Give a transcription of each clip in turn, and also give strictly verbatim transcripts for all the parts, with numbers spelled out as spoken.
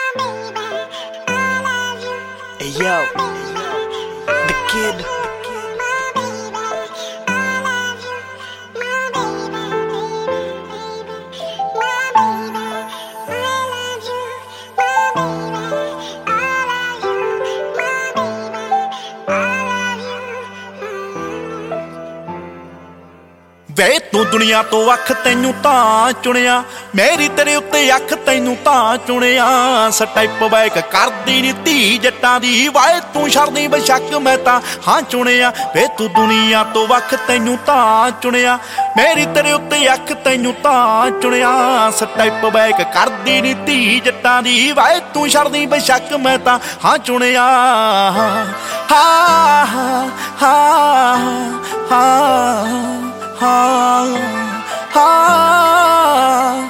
Hey yo, the kid. ਵੇ ਤੂੰ ਦੁਨੀਆ ਤੋਂ ਅੱਖ ਤੈਨੂੰ ਤਾਂ ਚੁਣਿਆ, ਮੇਰੀ ਤੇਰੇ ਉੱਤੇ ਅੱਖ ਤੈਨੂੰ ਤਾਂ ਚੁਣਿਆ। ਸਟੈਪ ਬੈਕ ਕਰਦੀ ਨੀ ਧੀ ਜੱਟਾਂ ਦੀ, ਵਾਏ ਤੂੰ ਛੱਡਦੀ ਬੇਸ਼ੱਕ ਮੈਂ ਤਾਂ ਹਾਂ ਚੁਣਿਆ। ਵੇ ਤੂੰ ਦੁਨੀਆ ਤੋਂ ਅੱਖ ਤੈਨੂੰ ਤਾਂ ਚੁਣਿਆ, ਮੇਰੀ ਤੇਰੇ ਉੱਤੇ ਅੱਖ ਤੈਨੂੰ ਤਾਂ ਚੁਣਿਆ। ਸਟੈਪ ਬੈਕ ਕਰਦੀ ਨੀ ਧੀ ਜੱਟਾਂ ਦੀ, ਵਾਏ ਤੂੰ ਛੱਡਦੀ ਬੇਸ਼ੱਕ ਮੈਂ ਤਾਂ ਹਾਂ ਚੁਣਿਆ। ਹਾਂ ਹਾਂ ਹਾਂ ਹਾਂ ਹਾਂ ਹਾਂ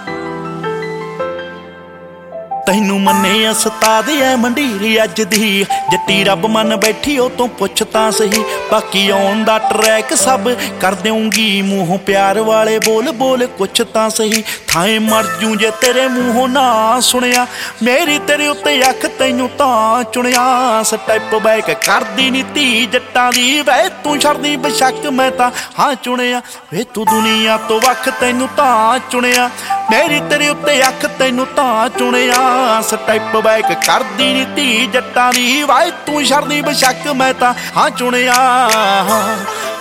ਤੈਨੂੰ ਮੰਨੇ ਉਸਤਾਦ ਐ ਮੰਡੀਰ ਅੱਜ ਦੀ, ਜੱਟੀ ਰੱਬ ਮੰਨ ਬੈਠੀ ਉਹ ਤੋਂ ਪੁੱਛ ਤਾਂ ਸਹੀ। ਬਾਕੀ ਆਉਣ ਦਾ ਟਰੈਕ ਸਭ ਕਰ ਦੇਉਂਗੀ, ਮੂੰਹੋਂ ਪਿਆਰ ਵਾਲੇ ਬੋਲ ਬੋਲ ਕੁਛ ਤਾਂ ਸਹੀ। ਥਾਏ ਮਰ ਜੂ ਜੇ ਤੇਰੇ ਮੂੰਹੋਂ ਨਾ ਸੁਣਿਆ, ਮੇਰੀ ਤੇਰੇ ਉੱਤੇ ਅੱਖ ਤੈਨੂੰ ਤਾਂ ਚੁਣਿਆ। ਸਟੈਪ ਬੈਕ ਕਰਦੀ ਨੀ ਧੀ ਜੱਟਾਂ ਦੀ, ਵੇ ਤੂੰ ਛੱਡਦੀ ਬੇਸ਼ੱਕ ਮੈਂ ਤਾਂ ਹਾਂ ਚੁਣਿਆ। ਵੇ ਤੂੰ ਦੁਨੀਆ ਤੋਂ ਵੱਖ ਤੈਨੂੰ ਤਾਂ ਚੁਣਿਆ, ਮੇਰੀ ਤੇਰੇ ਉੱਤੇ ਅੱਖ ਤੈਨੂੰ ਤਾਂ ਚੁਣਿਆ। ਸਟੈਪ ਬੈਕ ਕਰਦੀ ਨੀ ਧੀ ਜੱਟਾਂ ਦੀ, ਵਾਏ ਤੂੰ ਛੱਡਦੀ ਬੇਸ਼ੱਕ ਮੈਂ ਤਾਂ ਹਾਂ ਚੁਣਿਆ। ਹਾਂ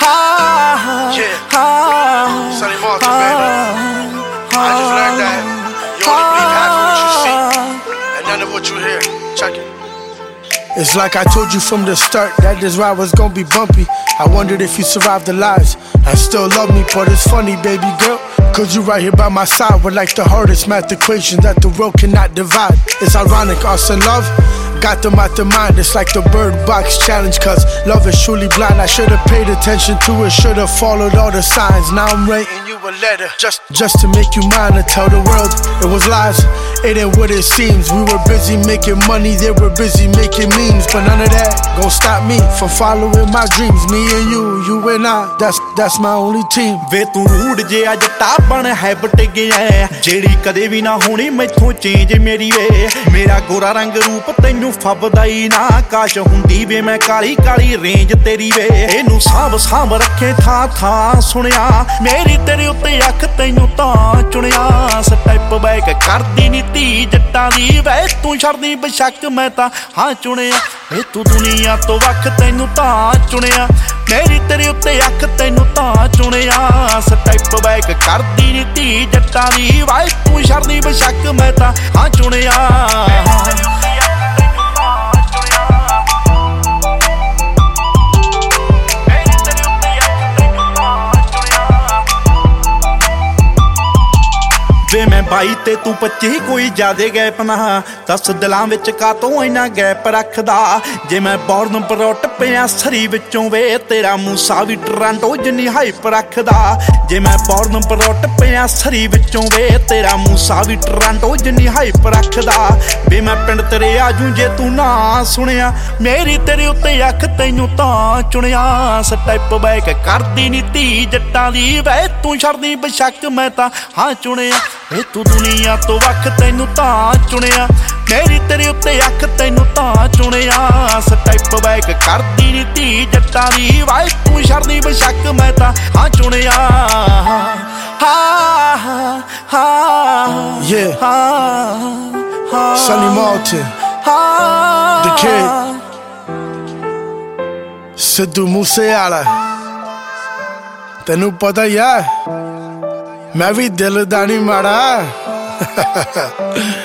ਹਾਂ Sonny Martin, baby. I just learned that you only believe half of what you see and none of what you hear. Check it. It's like I told you from the start that this ride was gonna be bumpy. I wondered if you survived the lies and still love me, but it's funny, baby girl, cause you right here by my side with like the hardest math equation that the world cannot divide. It's ironic, us and love got them out the mind. It's like the Bird Box challenge, cause love is truly blind. I should've paid attention to it, should've followed all the signs. Now I'm writing you a letter just, just to make you mine, and tell the world it was lies. It ain't what it seems. We were busy making money, they were busy making memes, but none of that gon' stop me from following my dreams. Me and you, you and I, that's that's my only team. ਵੇ ਤੂੰ ਰੂੜ ਜੇ ਅੱਜ ਟਾਪਣ ਹੈਬਟ ਗਿਆ, ਜਿਹੜੀ ਕਦੇ ਵੀ ਨਾ ਹੋਣੀ ਮੈਥੋਂ change ਮੇਰੀ। ਵੇ ਮੇਰਾ ਗੋਰਾ ਰੰਗ ਰੂਪ ਤੈਨੂੰ ਫੱਬਦਾ ਹੀ ਨਾ, ਕਾਸ਼ ਹੁੰਦੀ ਵੇ ਮੈਂ ਕਾਲੀ ਕਾਲੀ ਰੇਂਜ ਤੇਰੀ। ਵੇ ਇਹਨੂੰ ਸਾਂਭ ਸਾਂਭ ਰੱਖੇ ਥਾਂ ਥਾਂ ਸੁਣਿਆ, ਮੇਰੀ ਤੇਰੇ ਉੱਤੇ ਅੱਖ ਤੈਨੂੰ ਤਾਂ ਚੁਣਿਆ। ਸਟੈਪ ਬੈਕ ਕਰਦੀ ਨੀ ਧੀ ਜੱਟਾਂ ਦੀ, ਵੇ ਤੂੰ ਛੱਡਦੀ ਬੇਸ਼ੱਕ ਮੈਂ ਤਾਂ ਹਾਂ ਚੁਣਿਆ। ਵੇ ਤੂੰ ਦੁਨੀਆ ਤੋਂ ਵੱਖ ਤੈਨੂੰ ਤਾਂ ਚੁਣਿਆ, ਮੇਰੀ ਤੇਰੇ ਉੱਤੇ ਅੱਖ ਤੈਨੂੰ ਤਾਂ ਚੁਣਿਆ। ਸਟੈਪ ਬੈਕ ਕਰਦੀ ਨੀ ਧੀ ਜੱਟਾਂ ਦੀ, ਵਾਏ ਤੂੰ ਛੱਡਦੀ ਬੇਸ਼ੱਕ ਮੈਂ ਤਾਂ ਹਾਂ ਚੁਣਿਆ। ਵੇ ਮੈਂ ਬਾਈ ਤੇ ਤੂੰ ਪੱਚੀ ਕੋਈ ਜ਼ਿਆਦੇ ਗੈਪ ਨਾ, ਦਸ ਦਿਲਾਂ ਵਿੱਚ ਕਾਤੋਂ ਇੰਨਾ ਗੈਪ ਰੱਖਦਾ। ਜੇ ਮੈਂ ਬੌਰਨ ਬਰੋਟ ਪਿਆ ਸਰੀ ਵਿੱਚੋਂ, ਵੇ ਤੇਰਾ ਮੂਸਾ ਵੀ ਟਰਾਂਟੋ ਜਿੰਨੀ ਹਾਈਪ ਰੱਖਦਾ। ਜੇ ਮੈਂ ਬੌਰਨ ਬਰੋਟ ਪਿਆ ਸਰੀ ਵਿੱਚੋਂ, ਵੇ ਤੇਰਾ ਮੂਸਾ ਵੀ ਟਰਾਂਟੋ ਜਿੰਨੀ ਹਾਈਪ ਰੱਖਦਾ। ਵੇ ਮੈਂ ਪਿੰਡ ਤੇਰੇ ਆਜੂ ਜੇ ਤੂੰ ਨਾ ਸੁਣਿਆ, ਮੇਰੀ ਤੇਰੇ ਉੱਤੇ ਅੱਖ ਤੈਨੂੰ ਤਾਂ ਚੁਣਿਆ। ਸਟੈਪ ਬੈਕ ਕਰਦੀ ਨੀ ਧੀ ਜੱਟਾਂ ਦੀ, ਵੇ ਤੂੰ ਛੱਡਦੀ ਬੇਸ਼ੱਕ ਮੈਂ ਤਾਂ ਹਾਂ ਚੁਣਿਆ। ਵੇ ਤੂੰ ਦੁਨੀਆ ਤੋਂ ਵੱਖ ਤੈਨੂੰ ਤਾਂ ਚੁਣਿਆ, ਮੇਰੀ ਤੇਰੇ ਉੱਤੇ ਅੱਖ ਤੈਨੂੰ ਤਾਂ ਚੁਣਿਆ। ਸਟੈਪ ਬੈਕ ਕਰਦੀ ਨੀ ਧੀ ਜੱਟਾਂ ਦੀ, ਵਾਏ ਤੂੰ ਛੱਡਦੀ ਬੇਸ਼ੱਕ ਮੈਂ ਤਾਂ ਹਾਂ ਚੁਣਿਆ। ਹਾਂ ਹਾਂ Yeah. ਹਾਂ Sonny Martin, ਹਾਂ the kid, Sidhu Moosewala. ਤੈਨੂੰ ਪਤਾ ਯਾਰ ਮੈਂ ਵੀ ਦਿਲ ਦਾ ਨਹੀਂ ਮਾੜਾ।